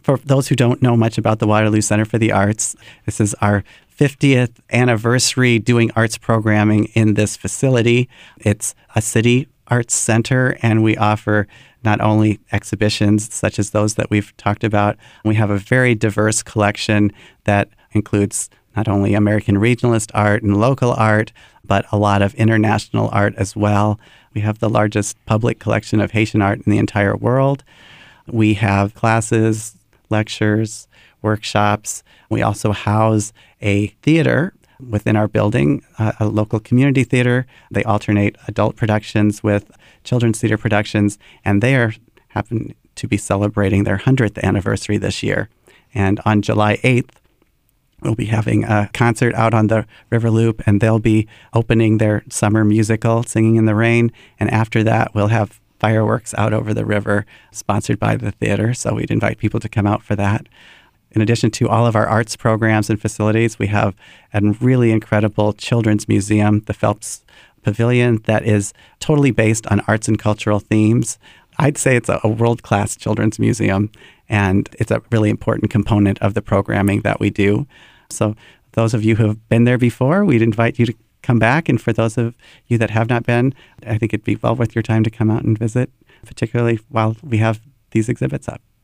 For those who don't know much about the Waterloo Center for the Arts, this is our 50th anniversary doing arts programming in this facility. It's a city arts center, and we offer not only exhibitions such as those that we've talked about, we have a very diverse collection that includes not only American regionalist art and local art, but a lot of international art as well. We have the largest public collection of Haitian art in the entire world. We have classes, lectures, workshops. We also house a theater within our building, a local community theater. They alternate adult productions with children's theater productions, and they happen to be celebrating their 100th anniversary this year. And on July 8th, we'll be having a concert out on the River Loop, and they'll be opening their summer musical, Singing in the Rain. And after that, we'll have fireworks out over the river sponsored by the theater. So we'd invite people to come out for that. In addition to all of our arts programs and facilities, we have a really incredible children's museum, the Phelps Pavilion, that is totally based on arts and cultural themes. I'd say it's a world-class children's museum, and it's a really important component of the programming that we do. So those of you who have been there before, we'd invite you to come back. And for those of you that have not been, I think it'd be well worth your time to come out and visit, particularly while we have these exhibits up.